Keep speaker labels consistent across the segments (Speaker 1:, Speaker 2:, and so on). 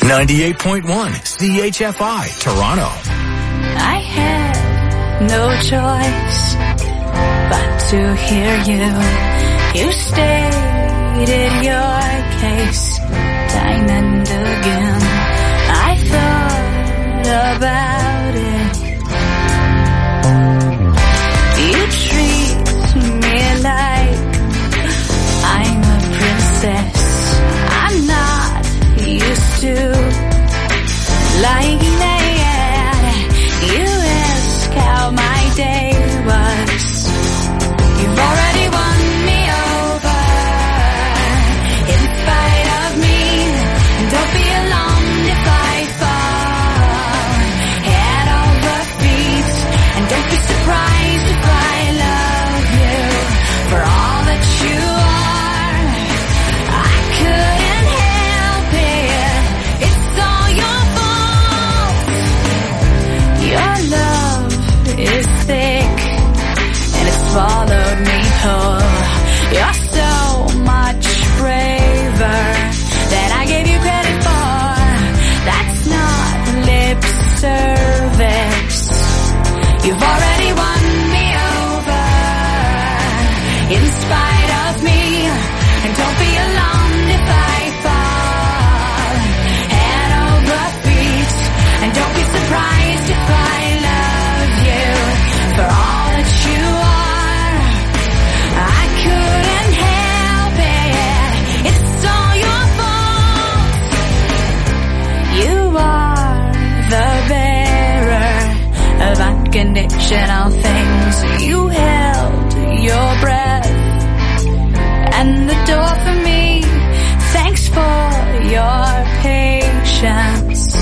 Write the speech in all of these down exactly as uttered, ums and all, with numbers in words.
Speaker 1: ninety-eight point one C H F I, Toronto.
Speaker 2: I had no choice but to hear you. You stated your case time and again. I thought about it. You treat me like I'm a princess. I'm not used to like that. You ask how my day was. You've already won me over in spite of me. Don't be alarmed if I fall head over feet, and don't be surprised if I love you for all that you are. I couldn't help it. It's all your fault. Your love is thick and it swallowed me whole. You're so much braver than I gave you credit for. That's not lip service. You've already won me over in spite of me. And don't be alarmed if I fall head over feet. And don't be surprised if I love you for all that you are. I couldn't help it. It's all your fault. You are the bearer of unconditional things. You held your breath and the door for me. Thanks for your patience.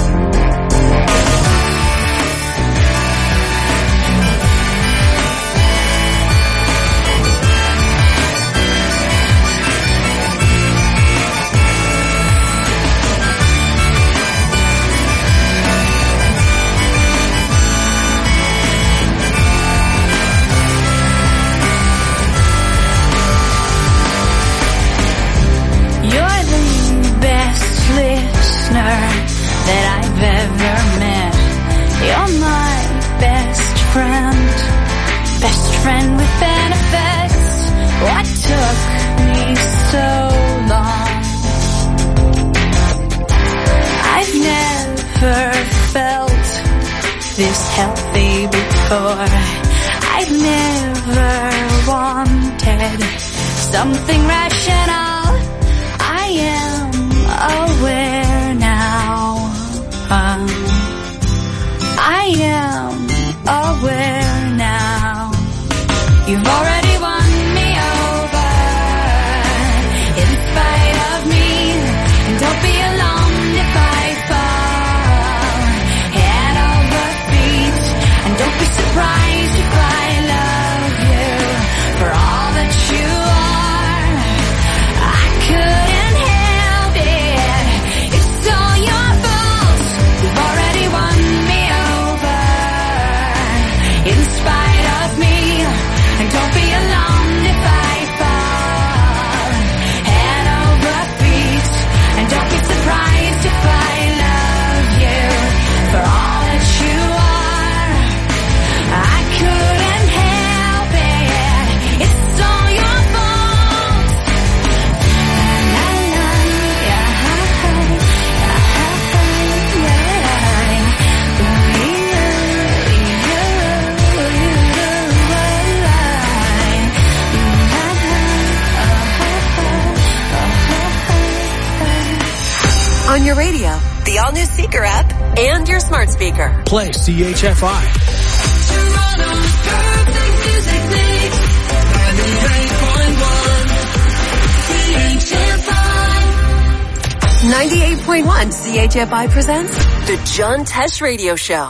Speaker 2: You're the best listener that I've ever met. You're my best friend, best friend with benefits. What took me so long? I've never felt this healthy before. I've never wanted something rational. I am aware now. Um, I am aware now. You've already won me over in spite of me. And don't be alarmed if I fall head over feet. And don't be surprised if I love you for all that you are. I couldn't help it. It's all your fault. You've already won me over in spite of me. And don't be alarmed if I fall head over feet. And don't be surprised if I love you for all that you are. I couldn't help it. It's all your fault. La, la, yeah,
Speaker 3: On your radio, the all-new Seeker app, and your smart speaker.
Speaker 1: Play C H F I.
Speaker 4: Toronto's perfect music mix. ninety-eight point one C H F I.
Speaker 3: ninety-eight point one C H F I presents The John Tesh Radio Show.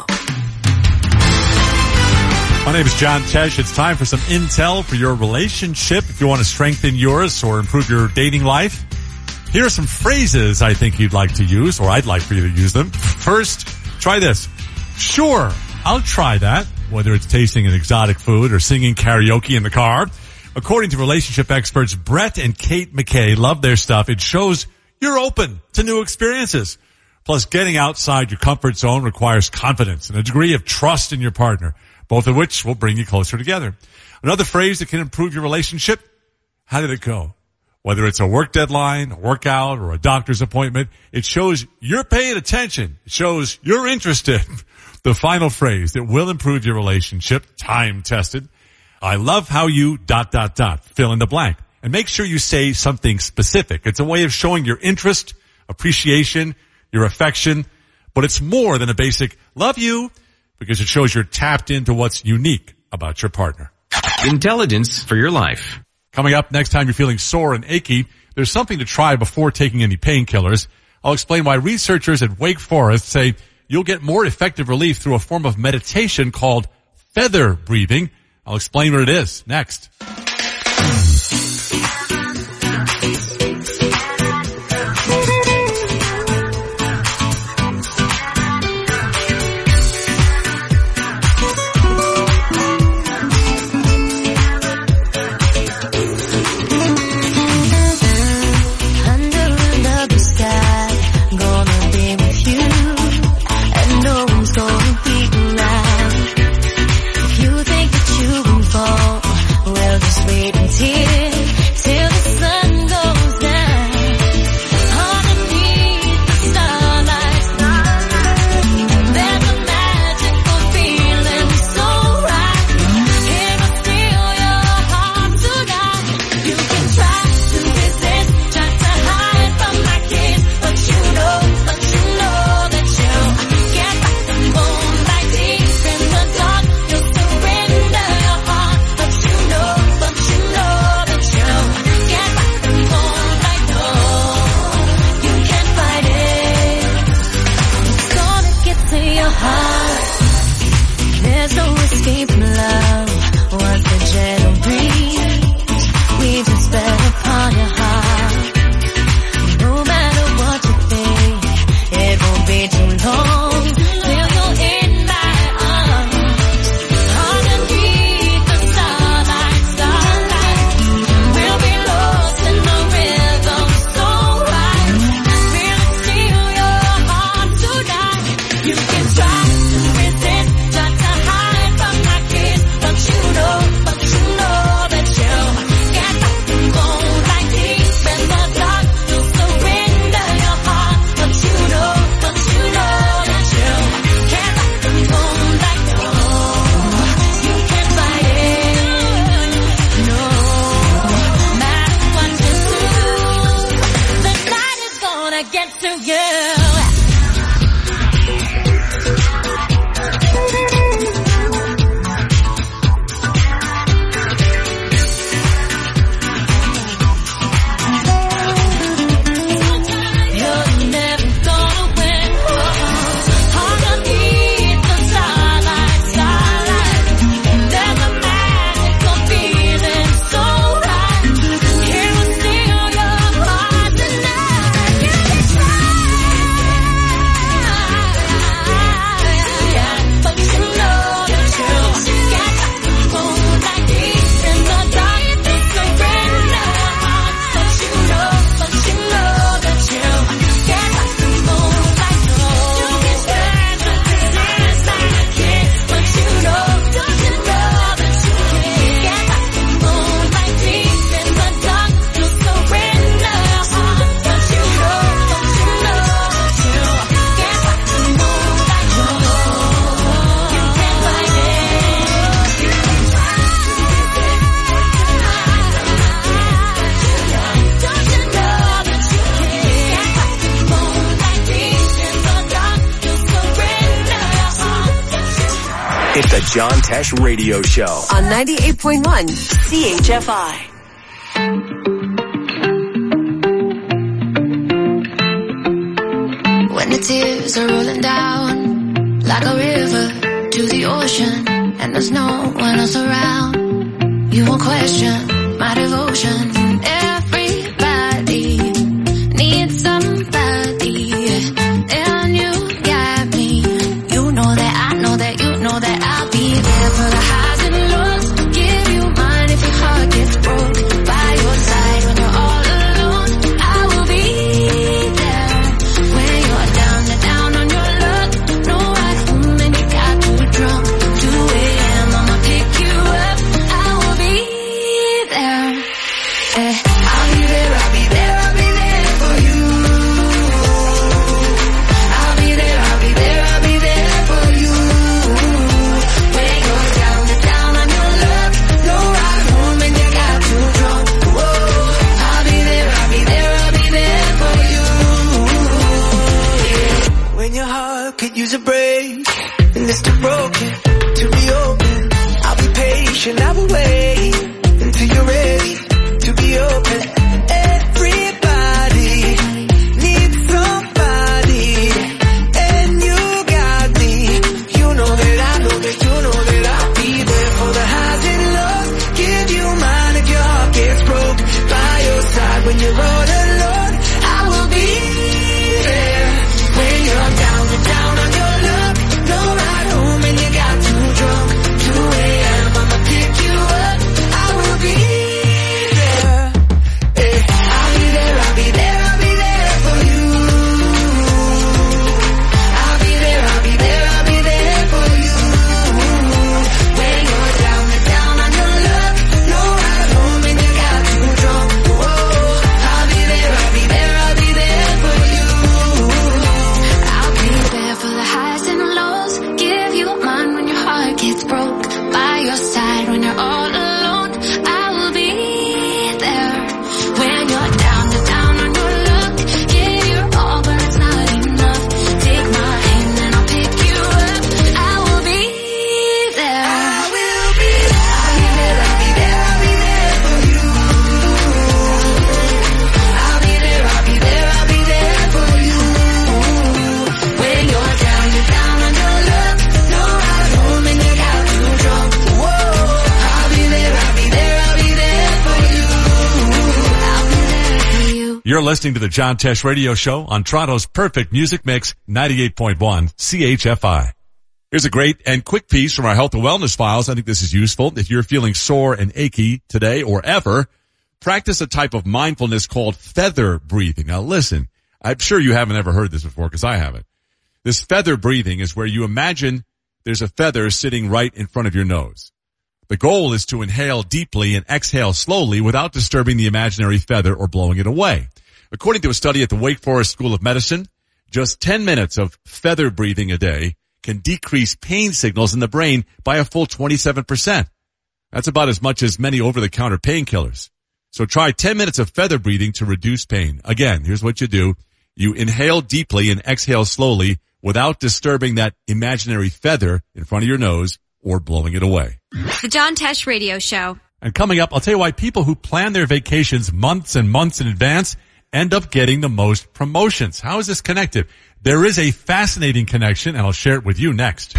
Speaker 5: My name is John Tesh. It's time for some intel for your relationship. If you want to strengthen yours or improve your dating life, here are some phrases I think you'd like to use, or I'd like for you to use them. First, try this. Sure, I'll try that, whether it's tasting an exotic food or singing karaoke in the car. According to relationship experts Brett and Kate McKay, love their stuff. It shows you're open to new experiences. Plus, getting outside your comfort zone requires confidence and a degree of trust in your partner, both of which will bring you closer together. Another phrase that can improve your relationship, how did it go? Whether it's a work deadline, a workout, or a doctor's appointment, it shows you're paying attention. It shows you're interested. The final phrase that will improve your relationship, time tested. I love how you dot, dot, dot, fill in the blank. And make sure you say something specific. It's a way of showing your interest, appreciation, your affection, but it's more than a basic love you because it shows you're tapped into what's unique about your partner.
Speaker 6: Intelligence for your life.
Speaker 5: Coming up next time you're feeling sore and achy, there's something to try before taking any painkillers. I'll explain why researchers at Wake Forest say you'll get more effective relief through a form of meditation called feather breathing. I'll explain what it is next.
Speaker 1: It's the John Tesh Radio Show
Speaker 3: on ninety-eight point one C H F I.
Speaker 7: When the tears are rolling down like a river to the ocean, and there's no one else around, you won't question my devotion. Everybody needs somebody, and you got me. You know that I know that you know that I'll be there for the highs and lows. Give you mine if your heart gets broke. By your side when you're all alone, I will be there when you're down at
Speaker 8: heart could use a break, and it's too broken to reopen. I'll be patient, I will wait until you're ready to be open. Everybody needs somebody, and you got me. You know that I know that you know that I'll be there for the highs and lows. Give you mine if your heart gets broke. By your side when you're all alone, I will be there. When you're down and down on your luck, no ride home and you got too drunk. two a.m. I'ma pick you up. I will be there. Eh, I'll be there, I'll be there, I'll be there for you. I'll be there, I'll be there, I'll be there for you. When you're down and down on your luck, no ride home and you got too drunk. Whoa, I'll be there, I'll be there, I'll be there for you.
Speaker 7: I'll be there for the highs and lows. Give you mine when your heart gets broke. By your side when you're all alone, I will be there. When you're down and down on your luck, give your all but it's not enough. Take my hand and I'll pick you up. I will be there.
Speaker 8: I will be there. I'll be there, I'll be there, I'll be there for you. I'll be there, I'll be there, I'll be there for you. When you're down, you're down on your luck, no ride home and you got too drunk. Whoa, I'll be there, I'll be there, I'll be there for you.
Speaker 7: I'll be there for you.
Speaker 5: You're listening to the John Tesh Radio Show on Toronto's perfect music mix, ninety-eight point one C H F I. Here's a great and quick piece from our health and wellness files. I think this is useful. If you're feeling sore and achy today or ever, practice a type of mindfulness called feather breathing. Now listen, I'm sure you haven't ever heard this before because I haven't. This feather breathing is where you imagine there's a feather sitting right in front of your nose. The goal is to inhale deeply and exhale slowly without disturbing the imaginary feather or blowing it away. According to a study at the Wake Forest School of Medicine, just ten minutes of feather breathing a day can decrease pain signals in the brain by a full twenty-seven percent. That's about as much as many over-the-counter painkillers. So try ten minutes of feather breathing to reduce pain. Again, here's what you do. You inhale deeply and exhale slowly without disturbing that imaginary feather in front of your nose or blowing it away.
Speaker 9: The John Tesh Radio Show.
Speaker 5: And coming up, I'll tell you why people who plan their vacations months and months in advance end up getting the most promotions. How is this connected? There is a fascinating connection, and I'll share it with you next.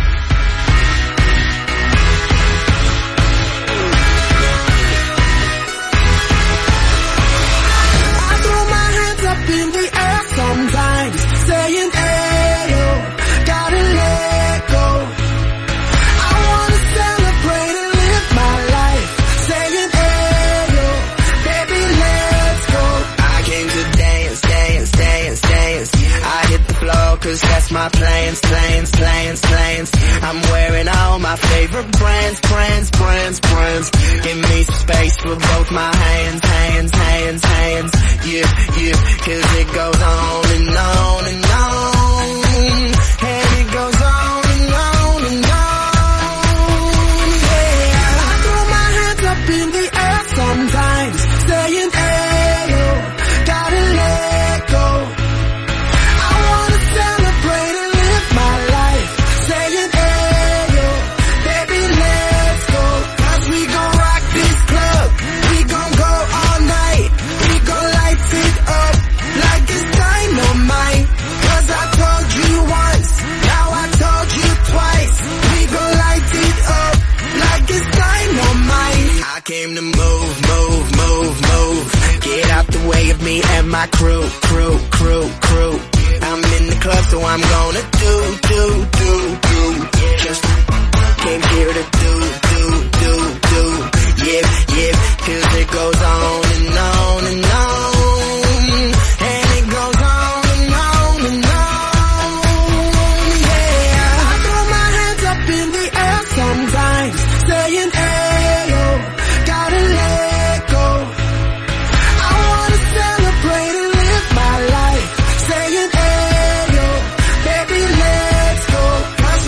Speaker 8: I throw my hands up in the air sometimes, saying, ayo, gotta let go. I wanna celebrate and live my life, saying, ayo, baby, let's go. I came to dance, dance, dance, dance. I hit the floor cause that's my plans, plans, plans, plans. I'm wearing all my favorite brands, brands, brands, brands. Give me some space with both my hands, hands, hands, hands. Yeah, yeah, cause it goes on and on and on. And it goes on and on and on. Yeah, I throw my hands up in the air sometimes, saying, ayo, gotta let go. I wanna celebrate and live my life, saying, ayo, baby, let's go. Cause we gon' rock this club, we gon' go all night, we gon' light it up like it's dynamite. Cause I told you once, now I told you twice, we gon' light it up like it's dynamite. I came to move, move, move, move. Get out the way of me and my crew, crew, crew, crew. I'm in the club, so I'm gonna do, do, do, do. Just came here to do, do, do, do. Yeah, yeah, cause it goes on and on and on. And it goes on and on and on. Yeah, I throw my hands up in the air sometimes, saying, ayo, gotta let go. I wanna celebrate and live my life, saying, ayo, baby, let's go. Cause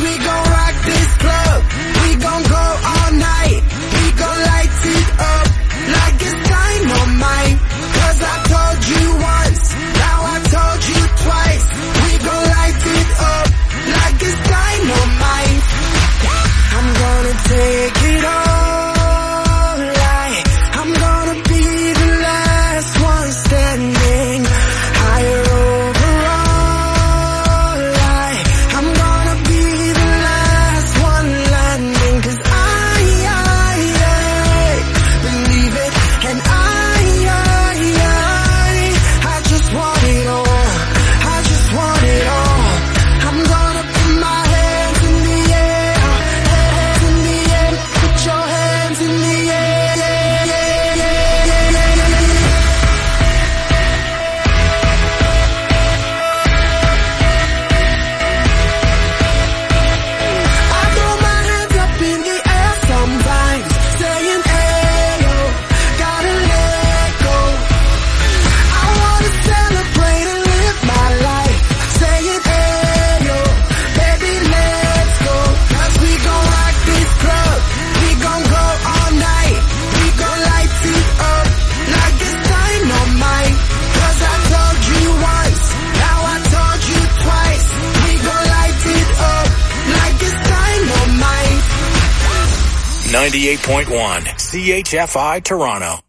Speaker 1: ninety-eight point one C H F I Toronto.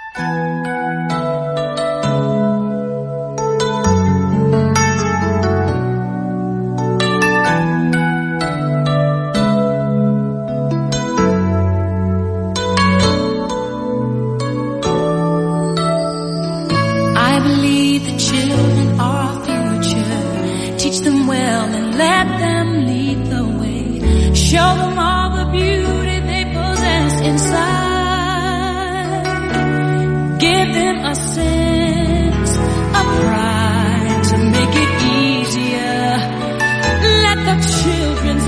Speaker 2: I believe the children are our future. Teach them well and let them lead the way. Show them all the beauty they possess inside. Give them a sense of pride to make it easier. Let the children's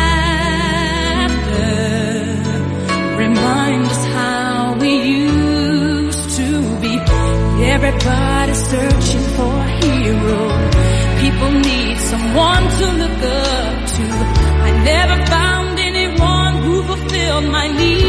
Speaker 2: laughter remind us how we used to be. Everybody's searching for a hero. People need someone to look up to. I never found anyone who fulfilled my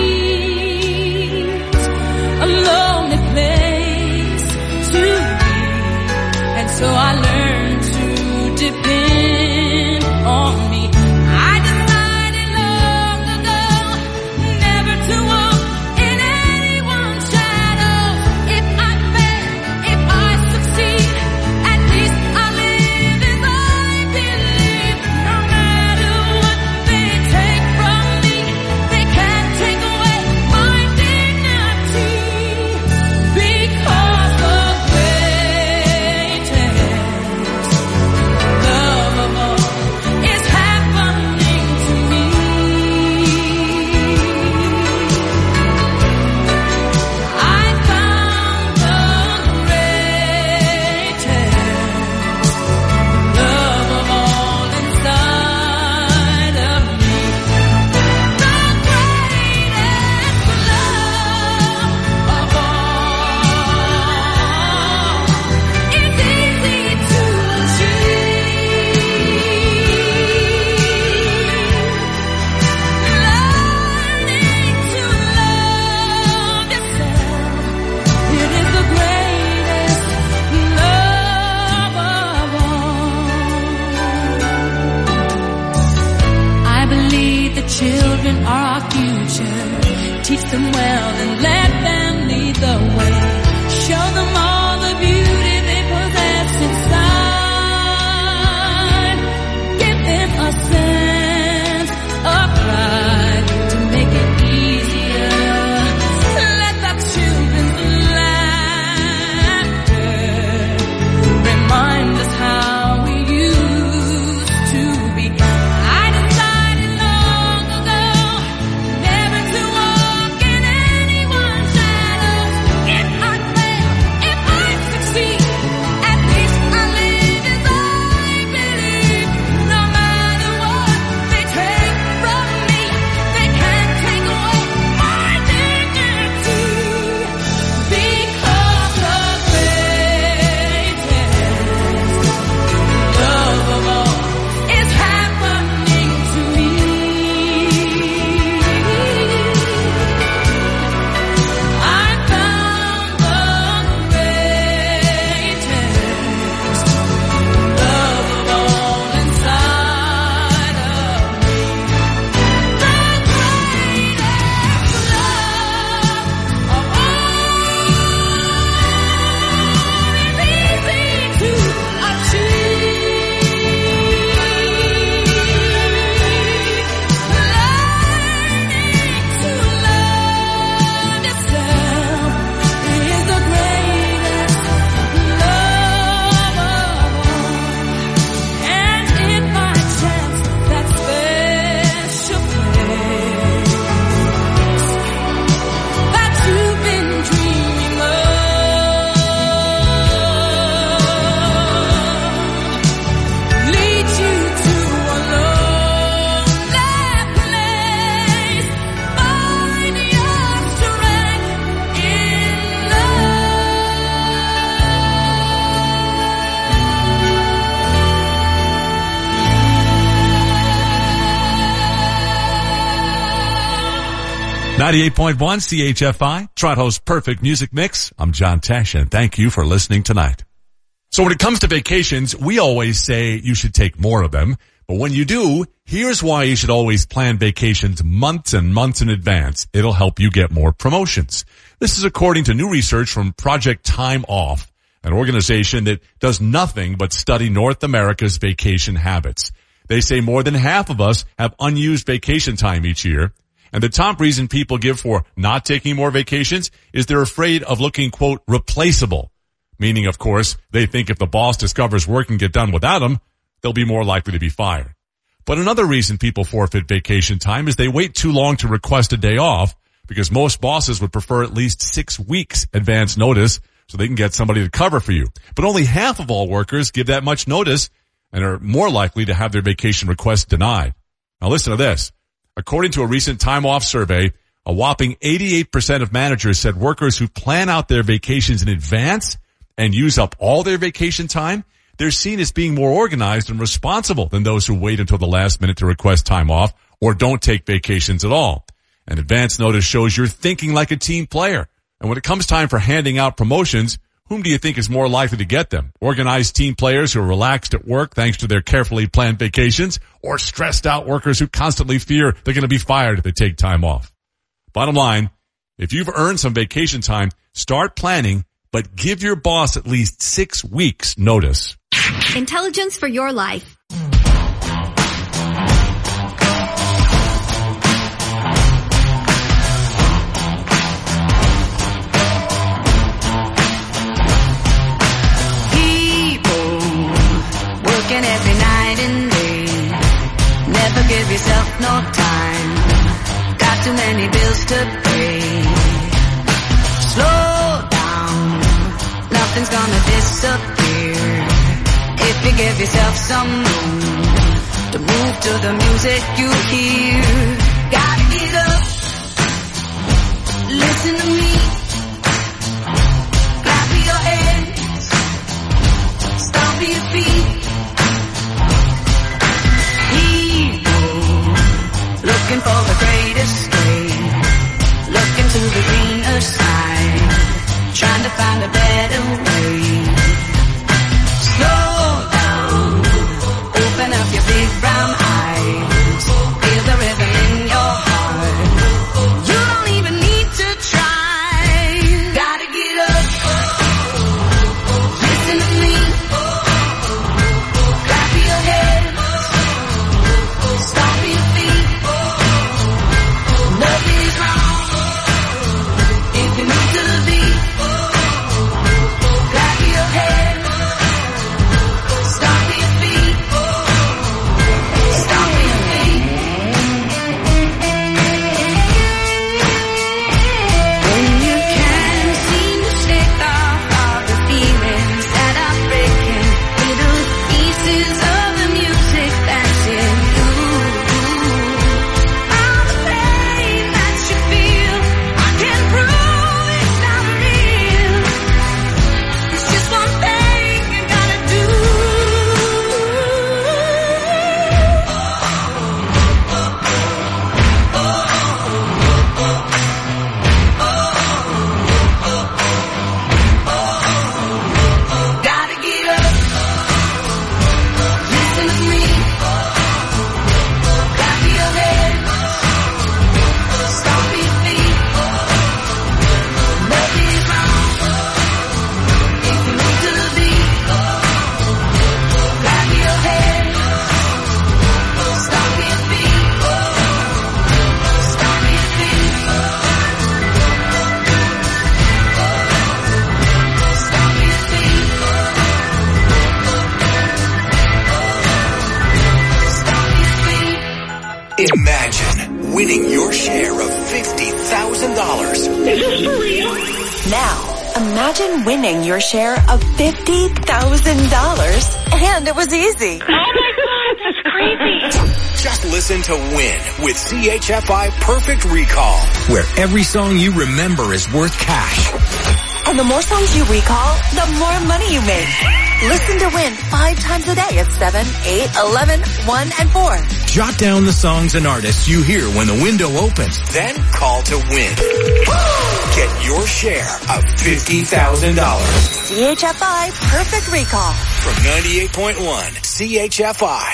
Speaker 2: needs. A lonely place to be. And so I learned to depend on me. I decided long ago never to walk in anyone's shadows. If I fail, if I succeed, at least I live as I believe. No matter what they take from me, they can't take away my dignity. Because the greatest love of all is happening to me. I found the greatest love of all inside of me. The greatest love of all. It's easy to achieve. Learning to love yourself. It is the greatest love of all. I believe the children are our future. Teach them well and let them lead the way. Show them all the beauty they possess inside. Give them a sense of pride to make it easier. Let the children's laughter remind us how we used to be. I decided long ago never to walk in anyone's shadows. If I fail, if I succeed, at least I live as I believe. No matter what they take from me, they can't take away my dignity. Because the greatest love of all is happening to me. I found the greatest love of all inside of me. The greatest love of all is easy to
Speaker 5: ninety-eight point one C H F I, Toronto's perfect music mix. I'm John Tesh, and thank you for listening tonight. So when it comes to vacations, we always say you should take more of them. But when you do, here's why you should always plan vacations months and months in advance. It'll help you get more promotions. This is according to new research from Project Time Off, an organization that does nothing but study North America's vacation habits. They say more than half of us have unused vacation time each year. And the top reason people give for not taking more vacations is they're afraid of looking, quote, replaceable. Meaning, of course, they think if the boss discovers work can get done without them, they'll be more likely to be fired. But another reason people forfeit vacation time is they wait too long to request a day off, because most bosses would prefer at least six weeks advance notice so they can get somebody to cover for you. But only half of all workers give that much notice and are more likely to have their vacation request denied. Now listen to this. According to a recent Time Off survey, a whopping eighty-eight percent of managers said workers who plan out their vacations in advance and use up all their vacation time, they're seen as being more organized and responsible than those who wait until the last minute to request time off or don't take vacations at all. And advance notice shows you're thinking like a team player. And when it comes time for handing out promotions, whom do you think is more likely to get them? Organized team players who are relaxed at work thanks to their carefully planned vacations, or stressed out workers who constantly fear they're going to be fired if they take time off? Bottom line, if you've earned some vacation time, start planning, but give your boss at least six weeks notice.
Speaker 9: Intelligence for your life.
Speaker 2: Working every night and day, never give yourself no time, got too many bills to pay. Slow down, nothing's gonna disappear if you give yourself some room to move to the music you hear. Gotta get up, listen to me, clap your hands, stomp your feet. Looking for the greatest escape, looking to the greener side, trying to find a better way. Slow down, open up your big brown eyes, feel the rhythm in your heart. You don't even need to try. Gotta get up, listen to me, clap your hands, stomp your feet. Nothing's wrong if you move to the beat. Clap your hands, stomp your feet, stomp your feet. When you can't seem to shake off all the feelings that are breaking, little pieces of the music that's in you. All the pain that you feel, I can prove it's not real. It's just one thing you gotta do. Gotta get up, listen to me, clap your hands, stomp your feet. Nothing's wrong if you move to the beat. Clap your hands, stomp your feet, stomp your feet, stomp your feet, stomp your feet.
Speaker 1: Imagine winning your share of fifty thousand dollars.
Speaker 3: Now, imagine winning your share of fifty thousand dollars, and it was easy.
Speaker 1: Just listen to Win with C H F I Perfect Recall, where every song you remember is worth cash.
Speaker 3: And the more songs you recall, the more money you make. Listen to Win five times a day at seven, eight, eleven, one, and four.
Speaker 1: Jot down the songs and artists you hear when the window opens. Then call to win. Get your share of fifty thousand dollars.
Speaker 3: C H F I Perfect Recall.
Speaker 1: From ninety-eight point one C H F I.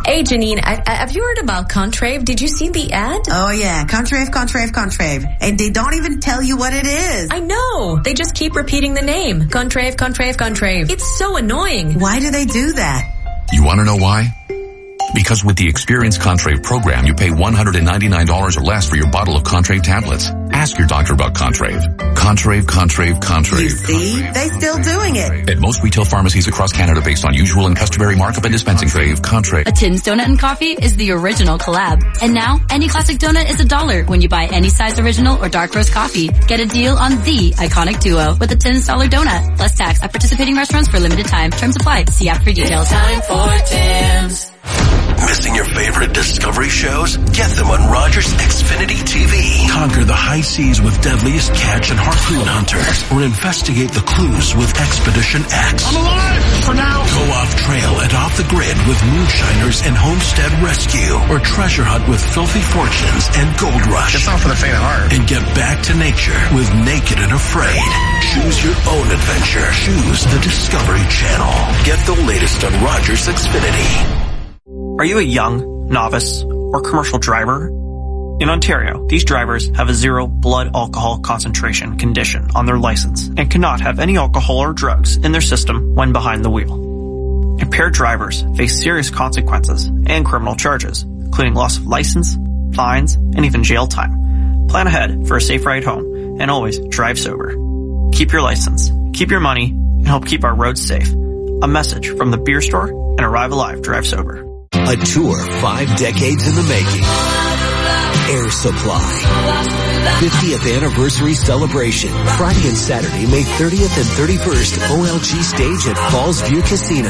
Speaker 10: Hey, Janine, I, I, have you heard about Contrave? Did you see the ad?
Speaker 11: Oh, yeah. Contrave, Contrave, Contrave. And they don't even tell you what it is.
Speaker 10: I know. They just keep repeating the name. Contrave, Contrave, Contrave. It's so annoying.
Speaker 11: Why do they do that?
Speaker 12: You want to know why? Because with the Experience Contrave program, you pay one hundred ninety-nine dollars or less for your bottle of Contrave tablets. Ask your doctor about Contrave. Contrave, Contrave, Contrave.
Speaker 11: You see?
Speaker 12: Contrave,
Speaker 11: they still doing it.
Speaker 12: At most retail pharmacies across Canada based on usual and customary markup and dispensing. Contrave, Contrave.
Speaker 13: A Tim's Donut and Coffee is the original collab. And now, any classic donut is a dollar when you buy any size original or dark roast coffee. Get a deal on the iconic duo with a Tim's Dollar Donut. Plus tax at participating restaurants for limited time. Terms apply. See app for details.
Speaker 4: Time for Tim's.
Speaker 14: Missing your favorite Discovery shows? Get them on Rogers Xfinity T V. Conquer the high seas with deadliest catch and harpoon hunters, or investigate the clues with Expedition X. I'm alive for now. Go off trail and off the grid with Moonshiners and Homestead Rescue, or treasure hunt with Filthy Fortunes and Gold Rush. It's not for the faint of heart. And get back to nature with Naked and Afraid. Choose your own adventure. Choose the Discovery Channel. Get the latest on Rogers Xfinity.
Speaker 15: Are you a young, novice, or commercial driver? In Ontario, these drivers have a zero blood alcohol concentration condition on their license and cannot have any alcohol or drugs in their system when behind the wheel. Impaired drivers face serious consequences and criminal charges, including loss of license, fines, and even jail time. Plan ahead for a safe ride home and always drive sober. Keep your license, keep your money, and help keep our roads safe. A message from the Beer Store and Arrive Alive Drive Sober.
Speaker 16: A tour five decades in the making. Air Supply. fiftieth anniversary celebration. Friday and Saturday, May thirtieth and thirty-first, O L G stage at Falls View Casino.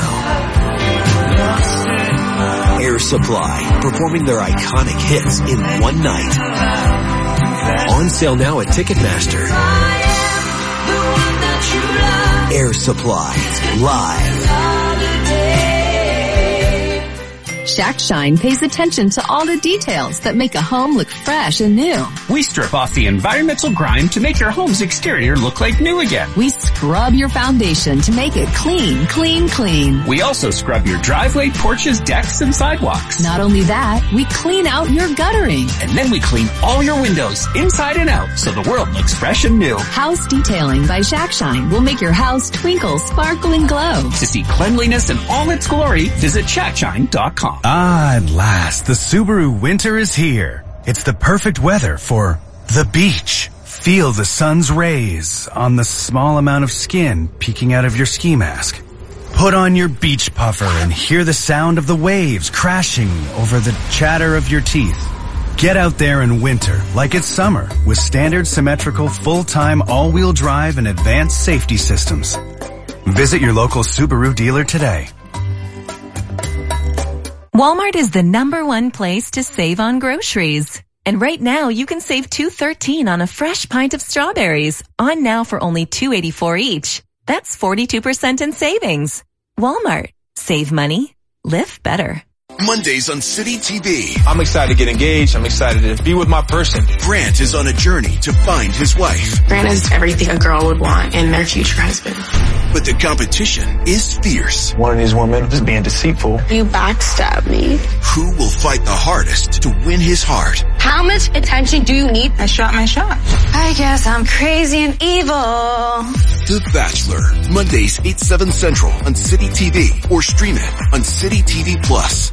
Speaker 16: Air Supply, performing their iconic hits in one night. On sale now at Ticketmaster. Air Supply, live.
Speaker 17: Shack Shine pays attention to all the details that make a home look fresh and new.
Speaker 18: We strip off the environmental grime to make your home's exterior look like new again.
Speaker 17: We scrub your foundation to make it clean, clean, clean.
Speaker 18: We also scrub your driveway, porches, decks, and sidewalks.
Speaker 17: Not only that, we clean out your guttering.
Speaker 18: And then we clean all your windows, inside and out, so the world looks fresh and new.
Speaker 17: House Detailing by Shack Shine will make your house twinkle, sparkle, and glow.
Speaker 18: To see cleanliness in all its glory, visit shack shine dot com.
Speaker 19: Ah, at last, the Subaru winter is here. It's the perfect weather for the beach. Feel the sun's rays on the small amount of skin peeking out of your ski mask. Put on your beach puffer and hear the sound of the waves crashing over the chatter of your teeth. Get out there in winter like it's summer with standard symmetrical full-time all-wheel drive and advanced safety systems. Visit your local Subaru dealer today.
Speaker 20: Walmart is the number one place to save on groceries. And right now you can save two dollars and thirteen cents on a fresh pint of strawberries, on now for only two dollars and eighty-four cents each. That's forty-two percent in savings. Walmart. Save money. Live better.
Speaker 1: Mondays on City T V.
Speaker 21: I'm excited to get engaged. I'm excited to be with my person.
Speaker 1: Grant is on a journey to find his wife.
Speaker 22: Grant is everything a girl would want in their future husband.
Speaker 1: But the competition is fierce.
Speaker 21: One of these women is being deceitful.
Speaker 22: You backstab me.
Speaker 1: Who will fight the hardest to win his heart?
Speaker 22: How much attention do you need? I shot my shot.
Speaker 2: I guess I'm crazy and evil.
Speaker 1: The Bachelor. Mondays, eight, seven Central on City T V. Or stream it on City T V Plus.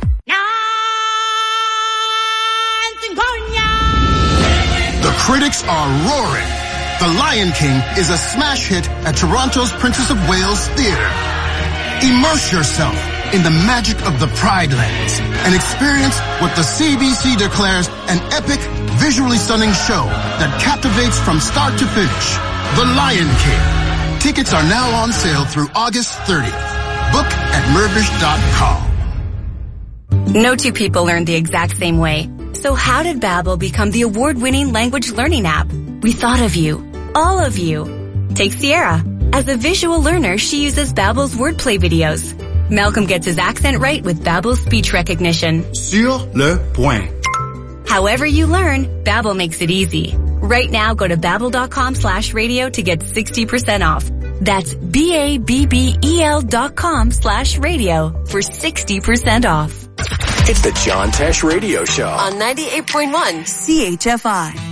Speaker 23: The critics are roaring. The Lion King is a smash hit at Toronto's Princess of Wales Theatre. Immerse yourself in the magic of the Pride Lands and experience what the C B C declares an epic, visually stunning show that captivates from start to finish. The Lion King. Tickets are now on sale through August thirtieth. Book at Mirbish dot com.
Speaker 24: No two people learn the exact same way. So how did Babbel become the award-winning language learning app? We thought of you. All of you. Take Sierra. As a visual learner, she uses Babbel's wordplay videos. Malcolm gets his accent right with Babbel's speech recognition.
Speaker 23: Sur le point.
Speaker 24: However you learn, Babbel makes it easy. Right now, go to babbel.com slash radio to get sixty percent off. That's B-A-B-B-E-L dot com slash radio for sixty percent off.
Speaker 1: It's the John Tesh Radio Show
Speaker 3: on ninety-eight point one C H F I.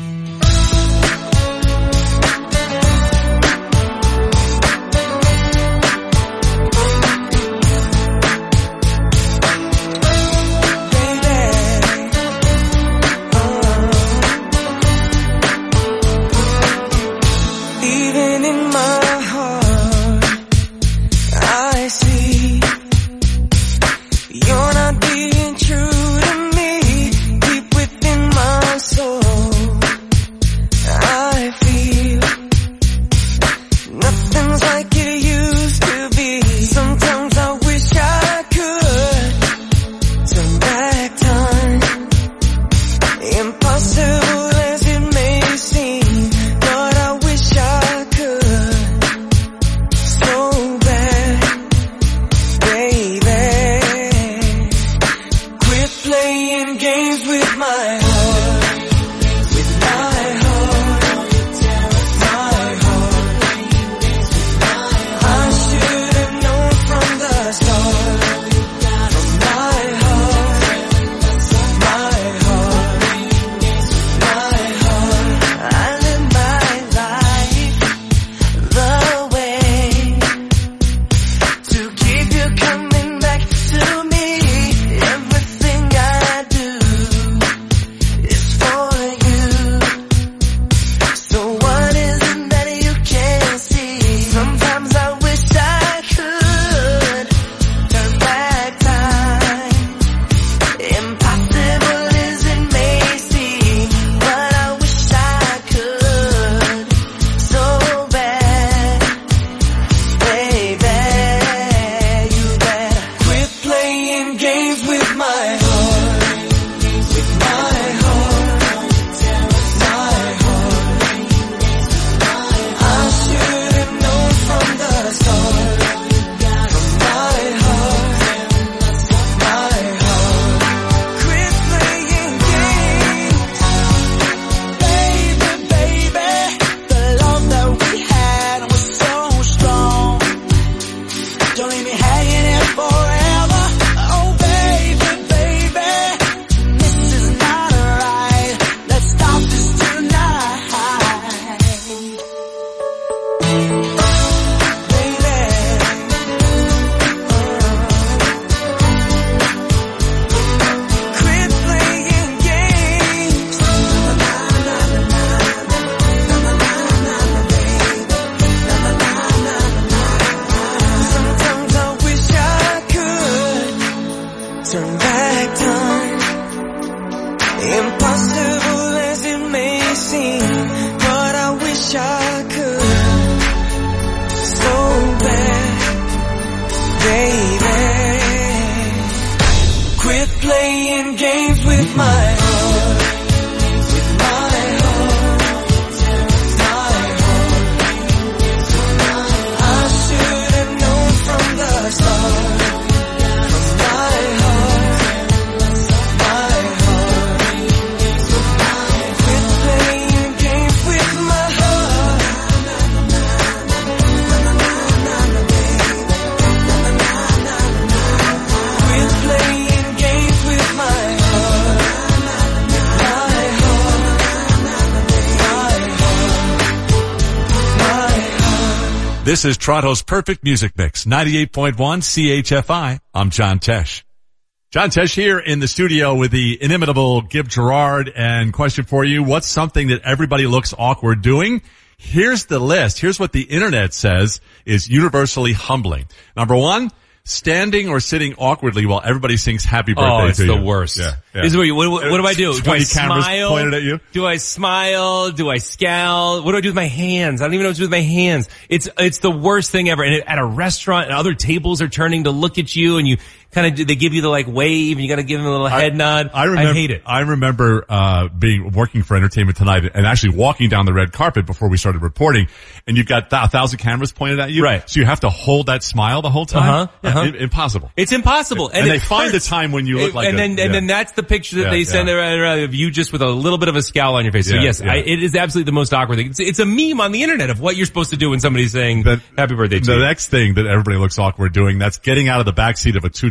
Speaker 5: This is Toronto's Perfect Music Mix, ninety-eight point one C H F I. I'm John Tesh. John Tesh here in the studio with the inimitable Gib Gerard. And question for you, what's something that everybody looks awkward doing? Here's the list. Here's what the internet says is universally humbling. Number one, standing or sitting awkwardly while everybody sings happy birthday
Speaker 6: oh, it's
Speaker 5: to
Speaker 6: the
Speaker 5: you.
Speaker 6: worst.
Speaker 5: Yeah, yeah.
Speaker 6: This is what, you, what, what do I do? Do I
Speaker 5: cameras
Speaker 6: smile?
Speaker 5: Pointed at you?
Speaker 6: Do I smile? Do I scowl? What do I do with my hands? I don't even know what to do with my hands. It's, it's the worst thing ever. And at a restaurant and other tables are turning to look at you and you kind of, they give you the like wave and you gotta give them a little head
Speaker 5: I,
Speaker 6: nod.
Speaker 5: I remember,
Speaker 6: I hate it.
Speaker 5: I remember, uh, being, working for Entertainment Tonight and actually walking down the red carpet before we started reporting and you've got th- a thousand cameras pointed at you.
Speaker 6: Right.
Speaker 5: So you have to hold that smile the whole time.
Speaker 6: Uh-huh.
Speaker 5: Yeah,
Speaker 6: uh-huh.
Speaker 5: it, impossible.
Speaker 6: It's impossible.
Speaker 5: And, and they find the time when you look
Speaker 6: it,
Speaker 5: like
Speaker 6: and
Speaker 5: a,
Speaker 6: then,
Speaker 5: yeah.
Speaker 6: and then that's the picture that
Speaker 5: yeah,
Speaker 6: they send
Speaker 5: yeah.
Speaker 6: around of you just with a little bit of a scowl on your face. So
Speaker 5: yeah,
Speaker 6: yes,
Speaker 5: yeah.
Speaker 6: I, it is absolutely the most awkward thing. It's, it's a meme on the internet of what you're supposed to do when somebody's saying
Speaker 5: the,
Speaker 6: happy birthday to
Speaker 5: the
Speaker 6: you.
Speaker 5: The next thing that everybody looks awkward doing, that's getting out of the backseat of a two-door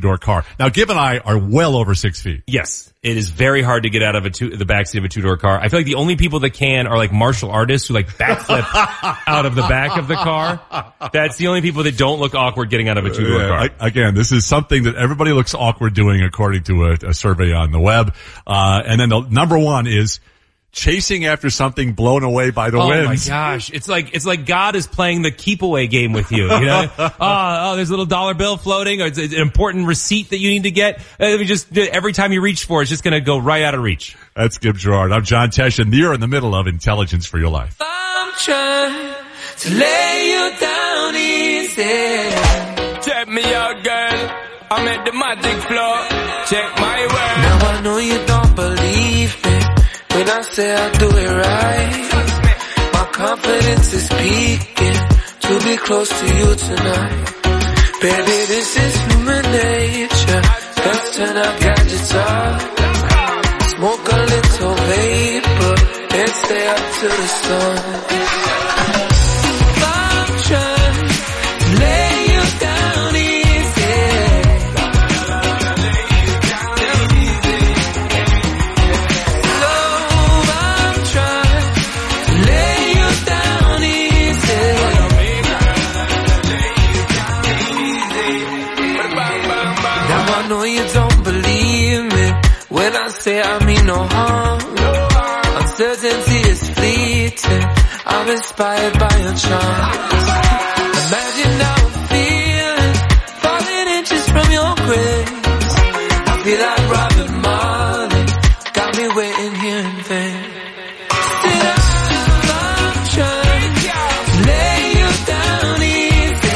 Speaker 5: two-door car. Now, Gib and I are well over six feet.
Speaker 6: Yes. It is very hard to get out of a two, the backseat of a two-door car. I feel like the only people that can are like martial artists who like backflip out of the back of the car. That's the only people that don't look awkward getting out of a two-door
Speaker 5: Yeah,
Speaker 6: car.
Speaker 5: I, again, this is something that everybody looks awkward doing according to a, a survey on the web. Uh, and then the number one is chasing after something blown away by the
Speaker 6: oh
Speaker 5: wind.
Speaker 6: Oh my gosh. It's like, it's like God is playing the keep away game with you, you know? oh, oh, there's a little dollar bill floating, or it's an important receipt that you need to get. Uh, just, every time you reach for it, it's just gonna go right out of reach.
Speaker 5: That's Gib Gerard. I'm John Tesh, and you're in the middle of Intelligence for Your Life.
Speaker 4: I'm trying to lay you down easy. Check me out, girl. I'm at the magic floor. Check my work. Now I know you don't believe me when I say I do it right. My confidence is peaking to be close to you tonight. Baby, this is human nature. Let's turn our gadgets off. Smoke a little vapor and stay up to the sun. I'm trying to lay you down easy. I know you don't believe me when I say I mean no harm. Uncertainty is fleeting. I'm inspired by your charms. Imagine how I'm feeling, falling inches from your grace. I feel like Robert Marley, got me waiting here in vain. Still, I'm trying to lay you down easy.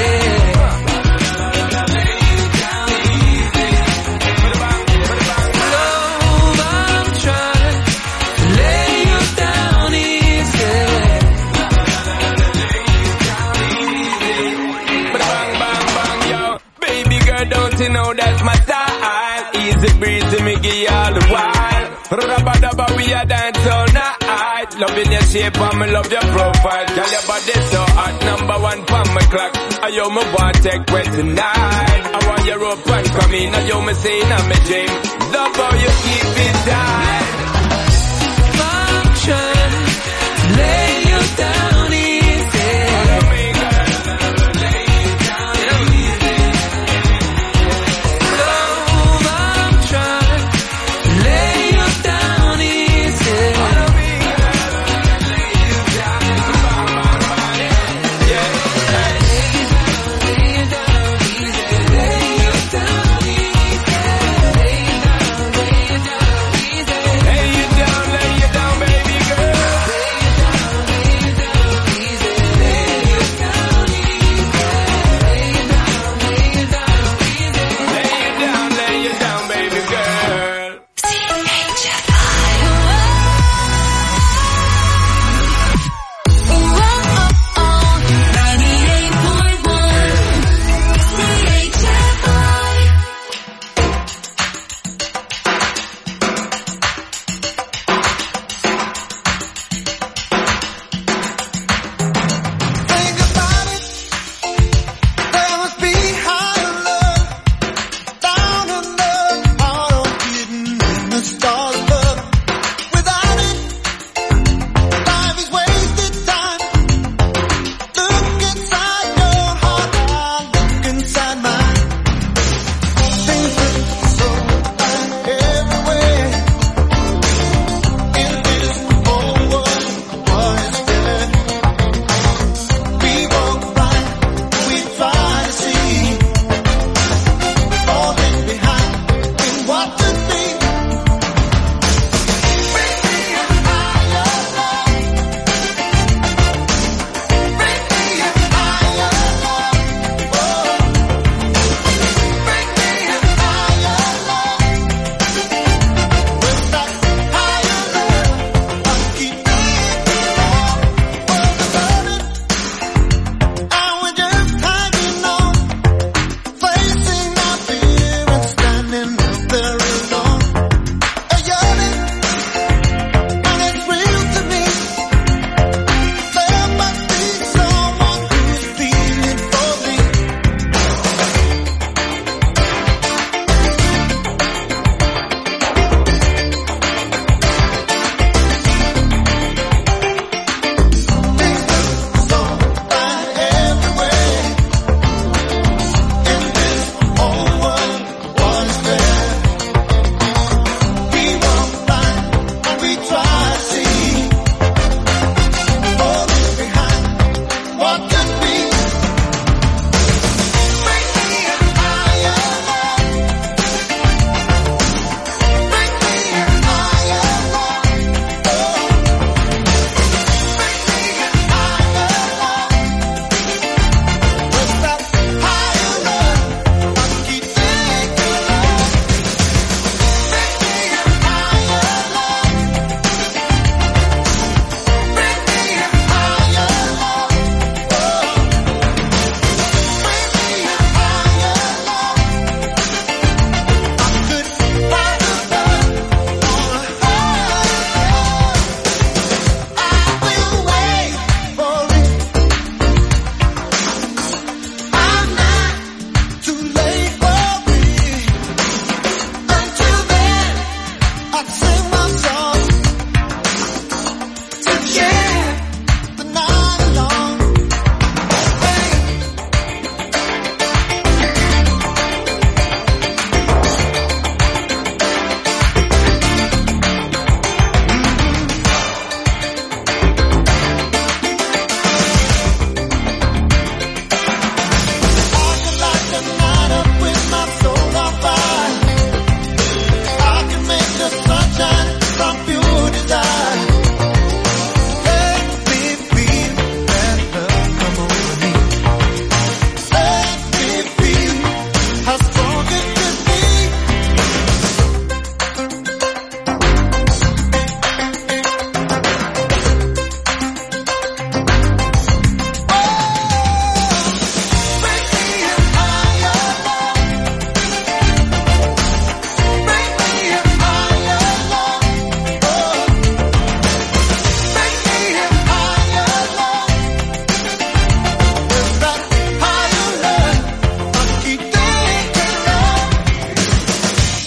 Speaker 4: You know that's my style. Easy breezy, me give you all the while. Rubba dubba, we a dance all night. Loving your shape and me love your profile. Girl, your body so hot, number one for my clock. I yo me want take wet tonight. I want your rope and come in. I yo me say in my dream. Love how you keep it tight. I'm trying to lay you down easy.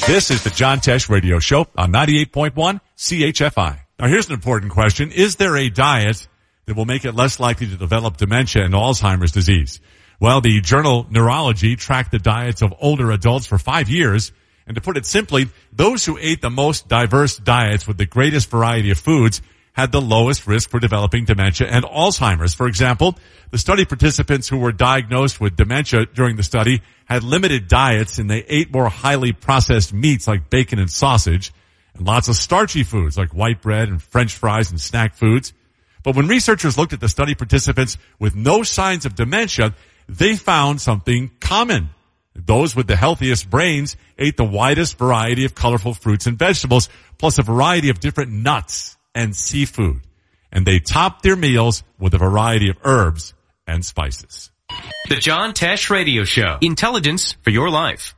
Speaker 5: This is the John Tesh Radio Show on ninety-eight point one C H F I. Now here's an important question. Is there a diet that will make it less likely to develop dementia and Alzheimer's disease? Well, the journal Neurology tracked the diets of older adults for five years. And to put it simply, those who ate the most diverse diets with the greatest variety of foods had the lowest risk for developing dementia and Alzheimer's. For example, the study participants who were diagnosed with dementia during the study had limited diets, and they ate more highly processed meats like bacon and sausage, and lots of starchy foods like white bread and French fries and snack foods. But when researchers looked at the study participants with no signs of dementia, they found something common. Those with the healthiest brains ate the widest variety of colorful fruits and vegetables, plus a variety of different nuts and seafood. And they topped their meals with a variety of herbs and spices.
Speaker 7: The John Tesh Radio Show. Intelligence for your life.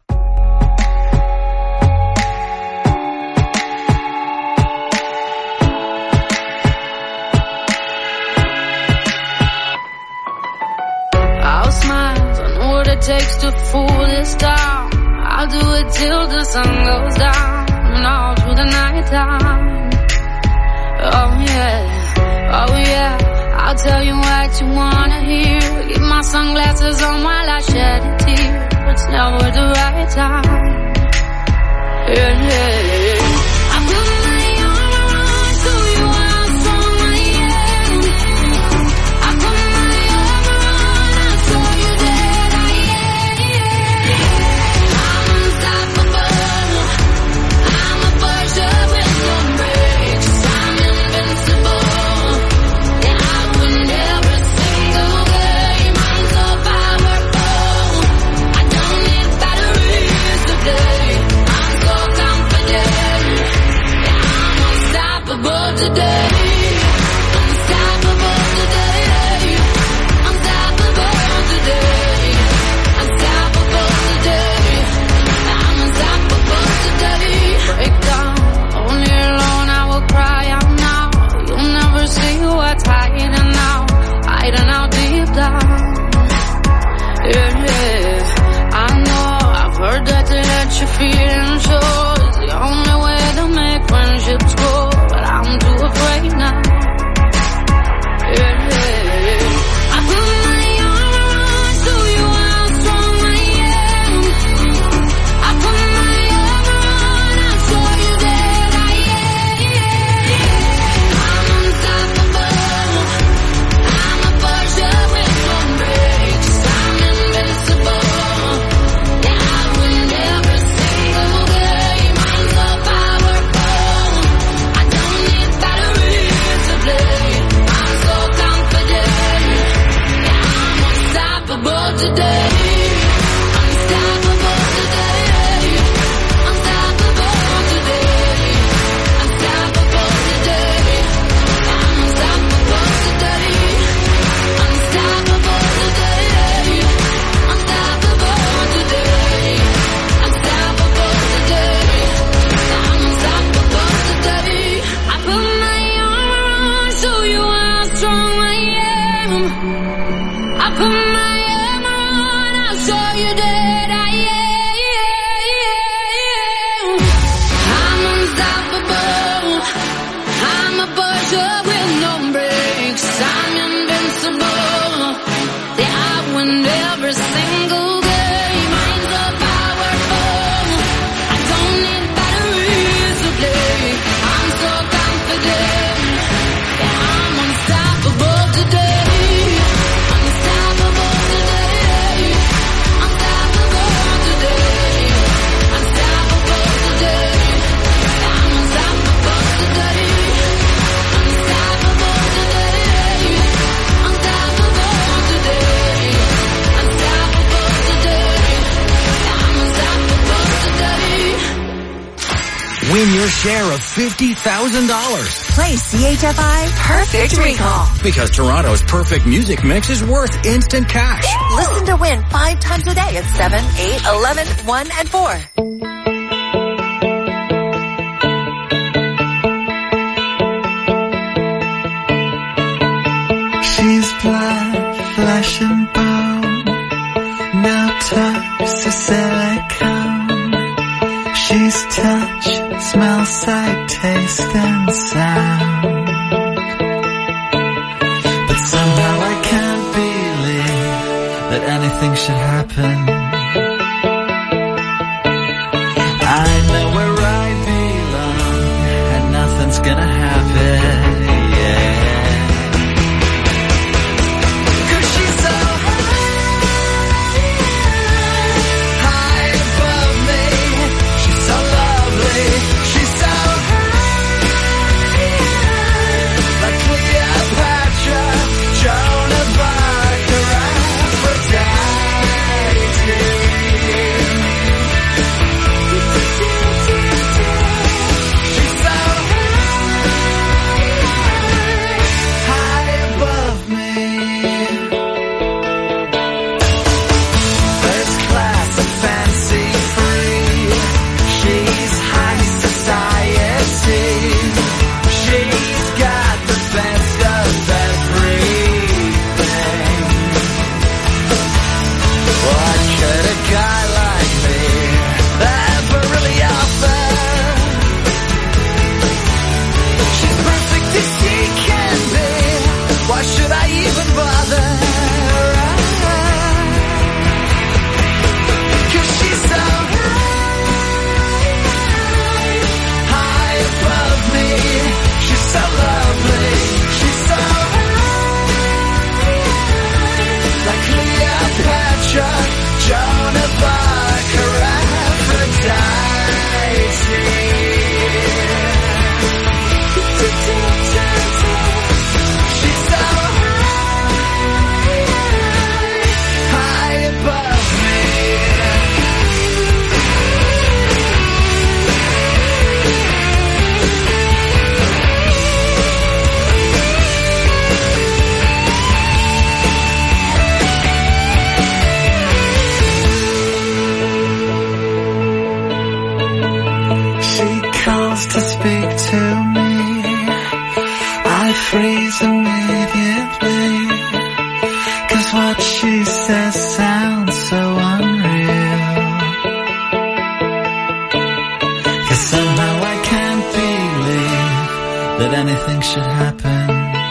Speaker 2: I'll smile, I know what it takes to fool this town. I'll do it till the sun goes down and all through the night time. Oh yeah, oh yeah, I'll tell you what you wanna hear. Keep my sunglasses on while I shed a tear. It's never the right time. Yeah, yeah, yeah. I'm gonna lay on to you how strong I am. I'm gonna lay on, I'll show you that I am. I'm unstoppable. I'm a Porsche with no brakes. I'm invincible. Yeah, I win every single game. I'm so powerful. I don't need batteries to play. I'm so confident. Yeah, I'm unstoppable today. Unstoppable today. Unstoppable today. Unstoppable today. I'm unstoppable today. Break down, only alone I will cry out now. You'll never see what's hiding out, hiding out deep down. Yeah, yeah. I know, I've heard that to let your feelings show is the only way to make friendships grow, but I'm too afraid now. Yeah, yeah, yeah. I'm gonna lay on to you how strong I am. I'm gonna lay on, I'll show you that I am. I'm unstoppable. I'm a Porsche with no brakes. I'm invincible. Yeah, I win every single game. I'm so powerful. I don't need batteries to play. I'm so confident. Yeah, I'm unstoppable today. Unstoppable today. Unstoppable today. Unstoppable today. I'm unstoppable today. Unstoppable today. Unstoppable today. Unstoppable today. I'm unstoppable today. I put my armor on, show you how strong I am. I put my armor on, I'll show you that I am. I'm unstoppable. I'm a Porsche with no brakes. I'm invincible. Yeah, I win every single game. I'm so powerful. I don't need batteries to play. I'm so confident. Yeah, I'm unstoppable today. Unstoppable today. Unstoppable today. Unstoppable today. I'm unstoppable today. Unstoppable today. Unstoppable today. Unstoppable today. I'm unstoppable today.
Speaker 1: Win your share of fifty thousand dollars.
Speaker 3: Play C H F I Perfect Recall.
Speaker 1: Because Toronto's perfect music mix is worth instant cash.
Speaker 3: Listen to win five times a day at seven, eight, eleven, one, and four.
Speaker 4: She's black, flesh and bone, no touch to silicone. She's
Speaker 8: smell, sight, taste, and sound. But somehow I can't believe that anything should happen. I know where I belong, and nothing's gonna happen, yeah. Cause she's so high, high above me. She's so lovely, she's so high, like Cleopatra, Joan of Arc, or Aphrodite. To speak to me, I freeze immediately, cause what she says sounds so unreal. Cause somehow I can't believe that anything should happen.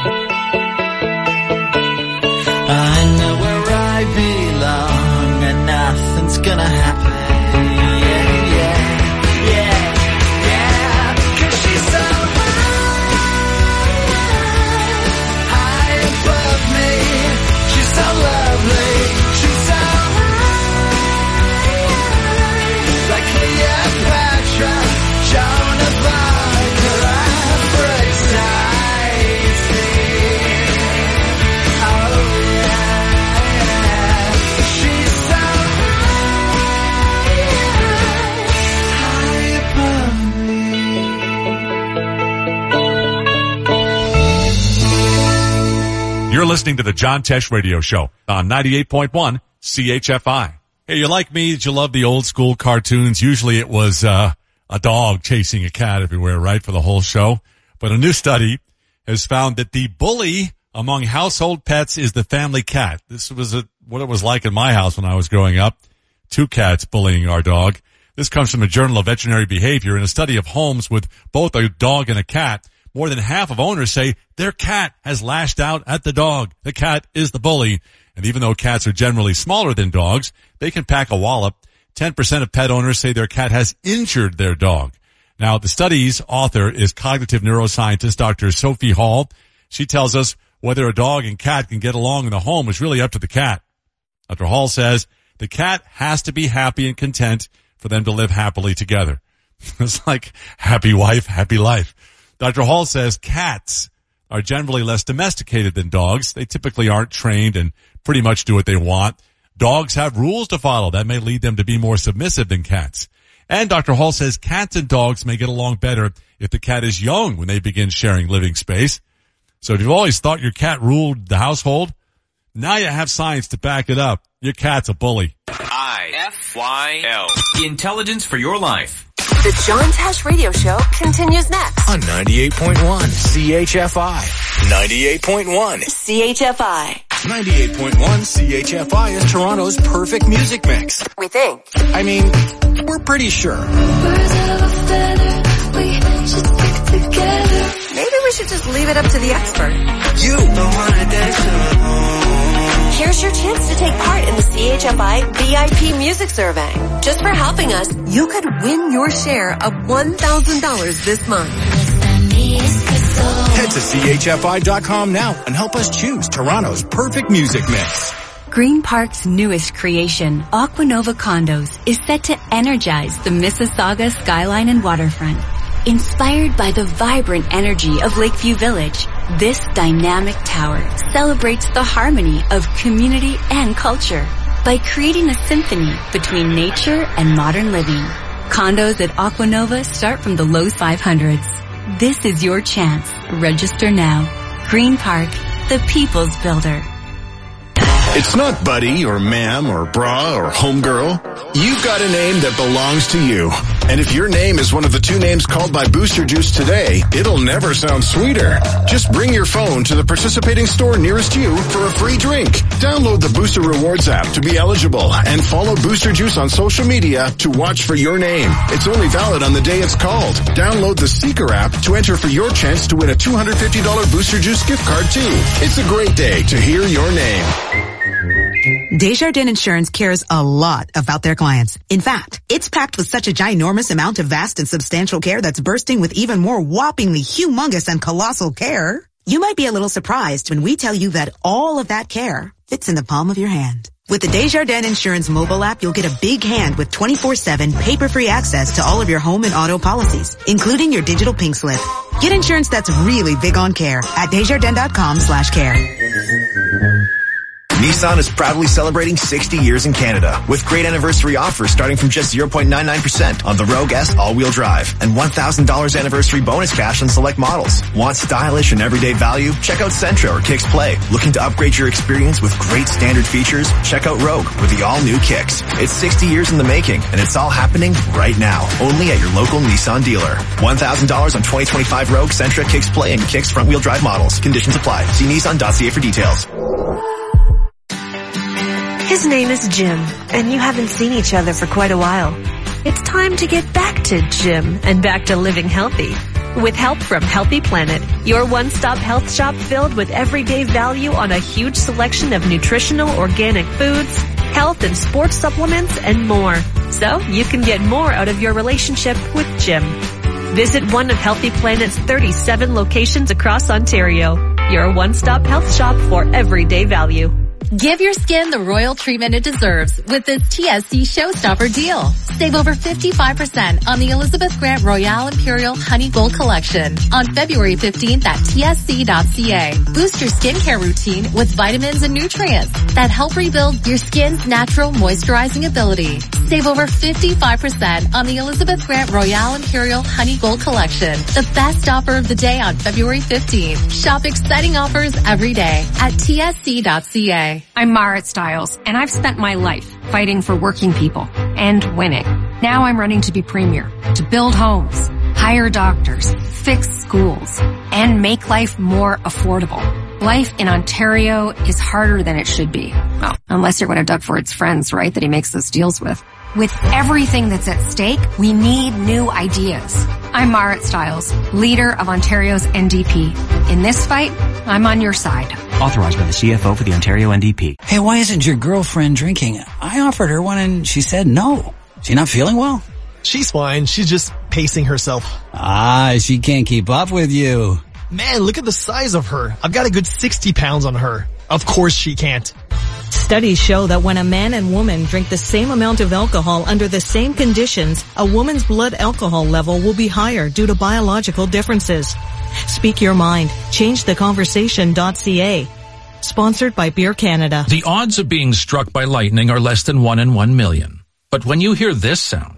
Speaker 8: I know where I belong and nothing's gonna happen.
Speaker 5: You're listening to the John Tesh Radio Show on ninety-eight point one C H F I. Hey, you're like me, did you love the old school cartoons? Usually it was uh, a dog chasing a cat everywhere, right, for the whole show. But a new study has found that the bully among household pets is the family cat. This was a, what it was like in my house when I was growing up. Two cats bullying our dog. This comes from the Journal of Veterinary Behavior. In a study of homes with both a dog and a cat, more than half of owners say their cat has lashed out at the dog. The cat is the bully. And even though cats are generally smaller than dogs, they can pack a wallop. ten percent of pet owners say their cat has injured their dog. Now, the study's author is cognitive neuroscientist Doctor Sophie Hall. She tells us whether a dog and cat can get along in the home is really up to the cat. Doctor Hall says the cat has to be happy and content for them to live happily together. It's like happy wife, happy life. Doctor Hall says cats are generally less domesticated than dogs. They typically aren't trained and pretty much do what they want. Dogs have rules to follow. That may lead them to be more submissive than cats. And Doctor Hall says cats and dogs may get along better if the cat is young when they begin sharing living space. So if you've always thought your cat ruled the household, now you have science to back it up. Your cat's a bully.
Speaker 7: I F Y L. Intelligence for your life.
Speaker 3: The John Tesh Radio Show continues next.
Speaker 1: On ninety-eight point one C H F I. ninety-eight point one
Speaker 3: C H F I.
Speaker 1: ninety-eight point one C H F I is Toronto's perfect music mix.
Speaker 3: We think.
Speaker 1: I mean, we're pretty sure.
Speaker 3: Maybe we should just leave it up to the expert.
Speaker 1: You.
Speaker 3: Here's your chance to take part in the C H F I V I P Music Survey. Just for helping us, you could win your share of one thousand dollars this month.
Speaker 1: Head to C H F I dot com now and help us choose Toronto's perfect music mix.
Speaker 24: Green Park's newest creation, Aquanova Condos, is set to energize the Mississauga skyline and waterfront. Inspired by the vibrant energy of Lakeview Village, this dynamic tower celebrates the harmony of community and culture by creating a symphony between nature and modern living. Condos at Aquanova start from the low five hundreds. This is your chance. Register now. Green Park, the people's builder.
Speaker 14: It's not buddy or ma'am or bra or homegirl. You've got a name that belongs to you. And if your name is one of the two names called by Booster Juice today, it'll never sound sweeter. Just bring your phone to the participating store nearest you for a free drink. Download the Booster Rewards app to be eligible and follow Booster Juice on social media to watch for your name. It's only valid on the day it's called. Download the Seeker app to enter for your chance to win a two hundred fifty dollars Booster Juice gift card too. It's a great day to hear your name.
Speaker 9: Desjardins Insurance cares a lot about their clients. In fact, it's packed with such a ginormous amount of vast and substantial care that's bursting with even more whoppingly humongous and colossal care. You might be a little surprised when we tell you that all of that care fits in the palm of your hand. With the Desjardins Insurance mobile app, you'll get a big hand with twenty-four seven paper-free access to all of your home and auto policies, including your digital pink slip. Get insurance that's really big on care at desjardins.com slash care.
Speaker 10: Nissan is proudly celebrating sixty years in Canada with great anniversary offers starting from just zero point nine nine percent on the Rogue S all-wheel drive and one thousand dollars anniversary bonus cash on select models. Want stylish and everyday value? Check out Sentra or Kicks Play. Looking to upgrade your experience with great standard features? Check out Rogue with the all-new Kicks. It's sixty years in the making and it's all happening right now. Only at your local Nissan dealer. one thousand dollars on twenty twenty-five Rogue, Sentra, Kicks Play, and Kicks front-wheel drive models. Conditions apply. See Nissan dot C A for details.
Speaker 11: His name is Jim, and you haven't seen each other for quite a while. It's time to get back to Jim and back to living healthy. With help from Healthy Planet, your one-stop health shop filled with everyday value on a huge selection of nutritional organic foods, health and sports supplements, and more. So you can get more out of your relationship with Jim. Visit one of Healthy Planet's thirty-seven locations across Ontario. Your one-stop health shop for everyday value.
Speaker 12: Give your skin the royal treatment it deserves with this T S C Showstopper deal. Save over fifty-five percent on the Elizabeth Grant Royale Imperial Honey Gold Collection on February fifteenth at T S C dot C A. Boost your skincare routine with vitamins and nutrients that help rebuild your skin's natural moisturizing ability. Save over fifty-five percent on the Elizabeth Grant Royale Imperial Honey Gold Collection. The best offer of the day on February fifteenth. Shop exciting offers every day at T S C dot C A.
Speaker 25: I'm Marit Stiles, and I've spent my life fighting for working people and winning. Now I'm running to be premier, to build homes, hire doctors, fix schools, and make life more affordable. Life in Ontario is harder than it should be. Well, unless you're one of Doug Ford's friends, right, that he makes those deals with. With everything that's at stake, we need new ideas. I'm Marit Stiles, leader of Ontario's N D P. In this fight, I'm on your side.
Speaker 26: Authorized by the C F O for the Ontario N D P.
Speaker 27: Hey, why isn't your girlfriend drinking? I offered her one and she said no. She not feeling well?
Speaker 28: She's fine. She's just pacing herself.
Speaker 27: Ah, she can't keep up with you.
Speaker 28: Man, look at the size of her. I've got a good sixty pounds on her. Of course she can't.
Speaker 29: Studies show that when a man and woman drink the same amount of alcohol under the same conditions, a woman's blood alcohol level will be higher due to biological differences. Speak your mind. Change the conversation dot C A. Sponsored by Beer Canada.
Speaker 30: The odds of being struck by lightning are less than one in one million. But when you hear this sound,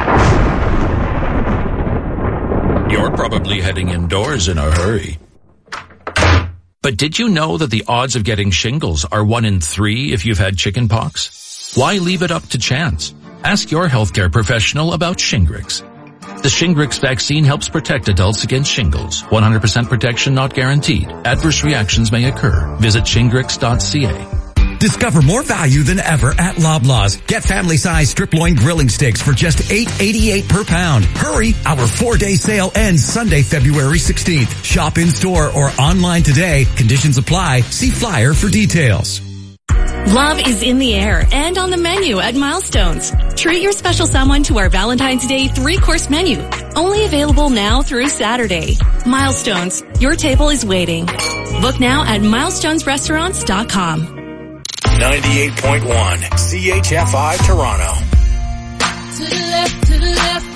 Speaker 30: you're probably heading indoors in a hurry. But did you know that the odds of getting shingles are one in three if you've had chicken pox? Why leave it up to chance? Ask your healthcare professional about Shingrix. The Shingrix vaccine helps protect adults against shingles. one hundred percent protection not guaranteed. Adverse reactions may occur. Visit shingrix dot c a.
Speaker 13: Discover more value than ever at Loblaws. Get family-size strip loin grilling steaks for just eight eighty-eight per pound. Hurry! Our four-day sale ends Sunday, February sixteenth. Shop in-store or online today. Conditions apply. See flyer for details.
Speaker 15: Love is in the air and on the menu at Milestones. Treat your special someone to our Valentine's Day three-course menu. Only available now through Saturday. Milestones. Your table is waiting. Book now at milestones restaurants dot com.
Speaker 1: ninety-eight point one C H F I Toronto.
Speaker 2: To the left, to the left.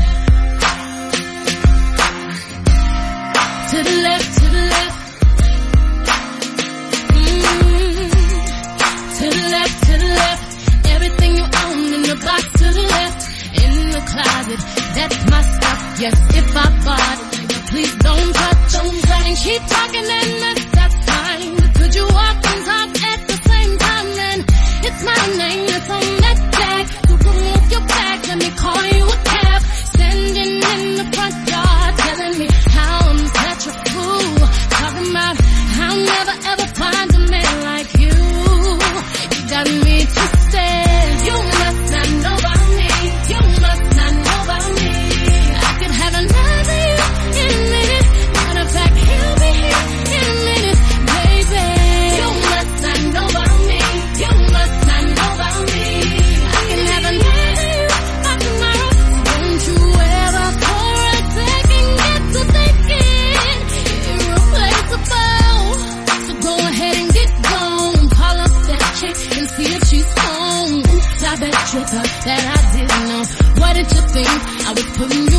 Speaker 2: To the left, to the left. Mm-hmm. To the left, to the left. Everything you own in the box to the left. In the closet, that's my stuff. Yes, if I bought it, please don't touch, don't touch. And keep talking and that's, that's fine. But could you walk and talk at the same time? Then it's my name that's on that tag. You can move your back, let me call you a cab. Standing in the front yard, telling me how I'm such a fool. Talking about I'll never ever find a man like you. You got me twisted. You must not know about me. You must not know about me. I could have another you in a minute. Matter of fact, he'll be here in a minute, baby. You must not know about me. You must not know about me. I can have another you by tomorrow. Don't you ever for a second get to thinking irreplaceable. So go ahead and get gone. Call up that chick and see if she's home. Oops, I bet you thought that I didn't know. What did you think? I was putting you